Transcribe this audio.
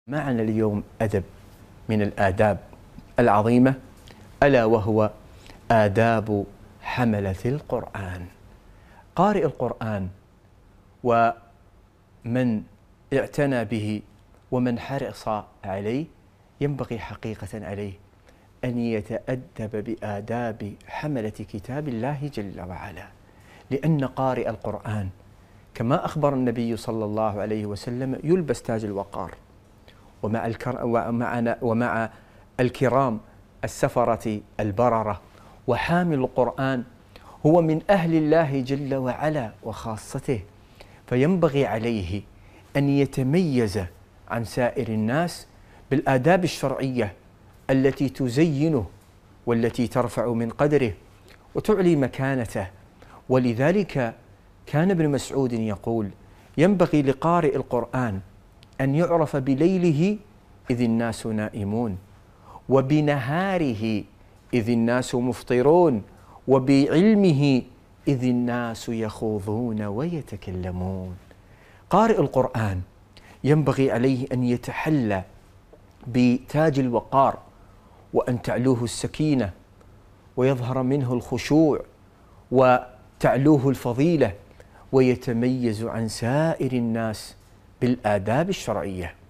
معنا اليوم أدب من الآداب العظيمة، ألا وهو آداب حملة القرآن. قارئ القرآن ومن اعتنى به ومن حرص عليه ينبغي حقيقة عليه أن يتأدب بآداب حملة كتاب الله جل وعلا، لأن قارئ القرآن كما أخبر النبي صلى الله عليه وسلم يلبس تاج الوقار، ومع الكرام السفرة البررة، وحامل القرآن هو من أهل الله جل وعلا وخاصته، فينبغي عليه أن يتميز عن سائر الناس بالآداب الشرعية التي تزينه والتي ترفع من قدره وتعلي مكانته. ولذلك كان ابن مسعود يقول: ينبغي لقارئ القرآن أن يعرف بليله إذ الناس نائمون، وبنهاره إذ الناس مفطرون، وبعلمه إذ الناس يخوضون ويتكلمون. قارئ القرآن ينبغي عليه أن يتحلى بتاج الوقار، وأن تعلوه السكينة ويظهر منه الخشوع وتعلوه الفضيلة، ويتميز عن سائر الناس بالآداب الشرعية.